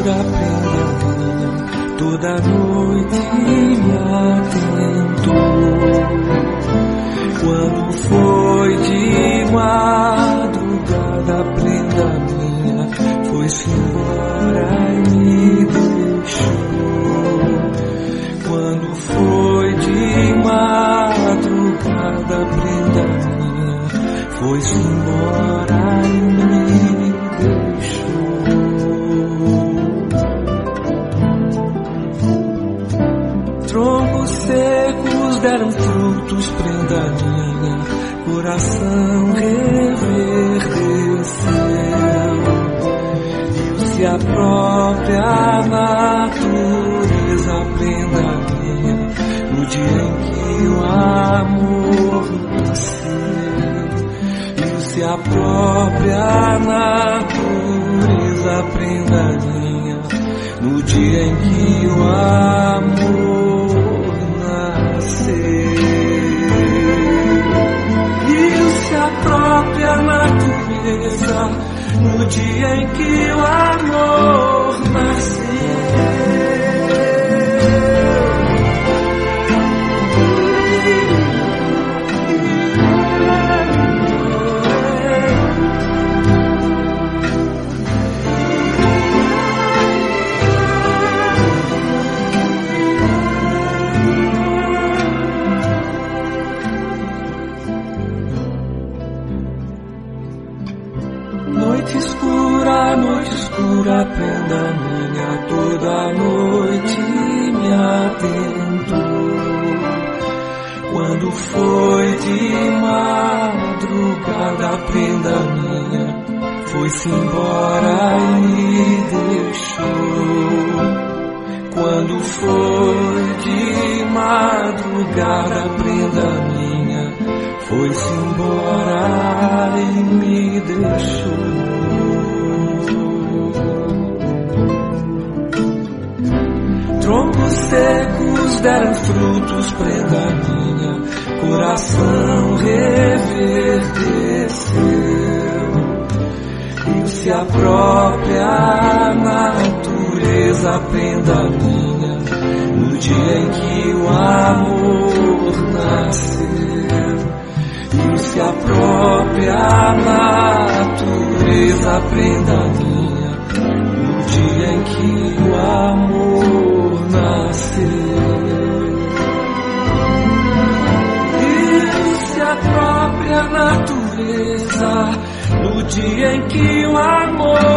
escura prenda minha, toda noite me atentou. Quando foi de madrugada, a prenda minha foi-se embora e me deixou. Quando foi de madrugada, a prenda minha foi-se embora e me deixou. Troncos secos deram frutos, prenda minha, coração reverdeceu. Viu-se a própria natureza, prenda minha, no dia em que o amor nasceu. Viu-se a própria natureza, prenda minha, no dia em que o amor nasceu. Viu-se a própria natureza, no dia em que o amor nasceu. Noite escura, prenda minha, toda noite me atentou. Quando foi de madrugada, a prenda minha foi-se embora e me deixou. Quando foi de madrugada, a prenda minha foi-se embora e me deixou. Troncos secos deram frutos, prenda minha, coração reverdeceu. Viu-se a própria natureza, prenda minha, no dia em que o amor nasceu. Viu-se a própria natureza, prenda minha, no dia em que o amor nasceu. Viu-se a própria natureza, no dia em que o amor